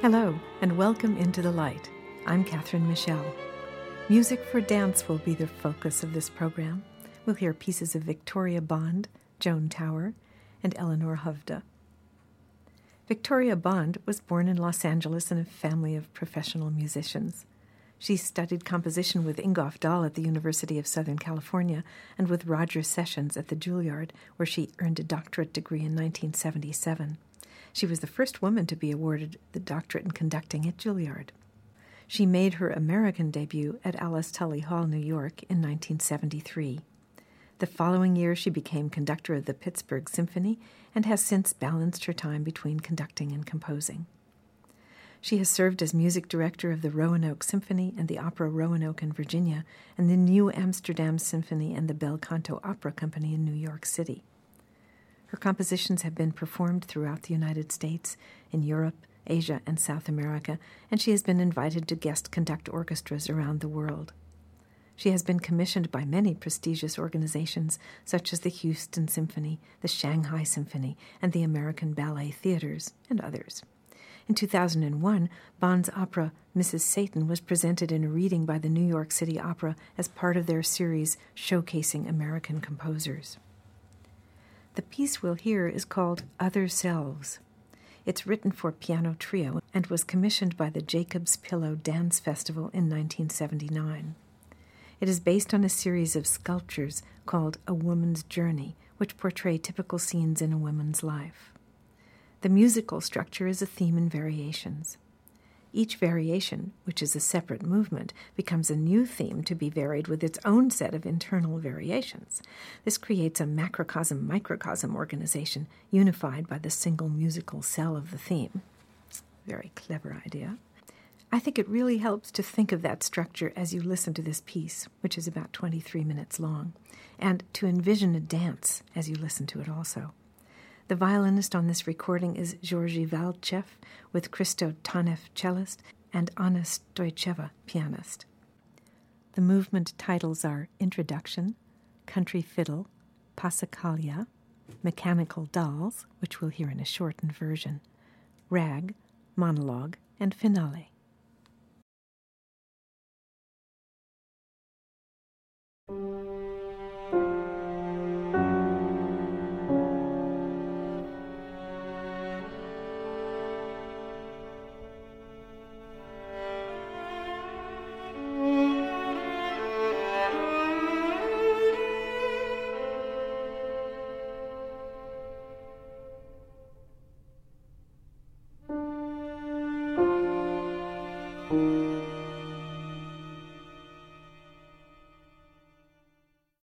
Hello, and welcome into the light. I'm Catherine Michelle. Music for dance will be the focus of this program. We'll hear pieces of Victoria Bond, Joan Tower, and Eleanor Hovde. Victoria Bond was born in Los Angeles in a family of professional musicians. She studied composition with Ingolf Dahl at the University of Southern California and with Roger Sessions at the Juilliard, where she earned a doctorate degree in 1977. She was the first woman to be awarded the doctorate in conducting at Juilliard. She made her American debut at Alice Tully Hall, New York in 1973. The following year, she became conductor of the Pittsburgh Symphony and has since balanced her time between conducting and composing. She has served as music director of the Roanoke Symphony and the Opera Roanoke in Virginia, and the New Amsterdam Symphony and the Bel Canto Opera Company in New York City. Her compositions have been performed throughout the United States, in Europe, Asia, and South America, and she has been invited to guest conduct orchestras around the world. She has been commissioned by many prestigious organizations such as the Houston Symphony, the Shanghai Symphony, and the American Ballet Theaters, and others. In 2001, Bond's opera, Mrs. Satan, was presented in a reading by the New York City Opera as part of their series showcasing American composers. The piece we'll hear is called Other Selves. It's written for piano trio and was commissioned by the Jacob's Pillow Dance Festival in 1979. It is based on a series of sculptures called A Woman's Journey, which portray typical scenes in a woman's life. The musical structure is a theme in variations. Each variation, which is a separate movement, becomes a new theme to be varied with its own set of internal variations. This creates a macrocosm-microcosm organization unified by the single musical cell of the theme. Very clever idea. I think it really helps to think of that structure as you listen to this piece, which is about 23 minutes long, and to envision a dance as you listen to it also. The violinist on this recording is Georgy Valchev, with Christo Tanev, cellist, and Anna Stoycheva, pianist. The movement titles are Introduction, Country Fiddle, Passacaglia, Mechanical Dolls, which we'll hear in a shortened version, Rag, Monologue, and Finale.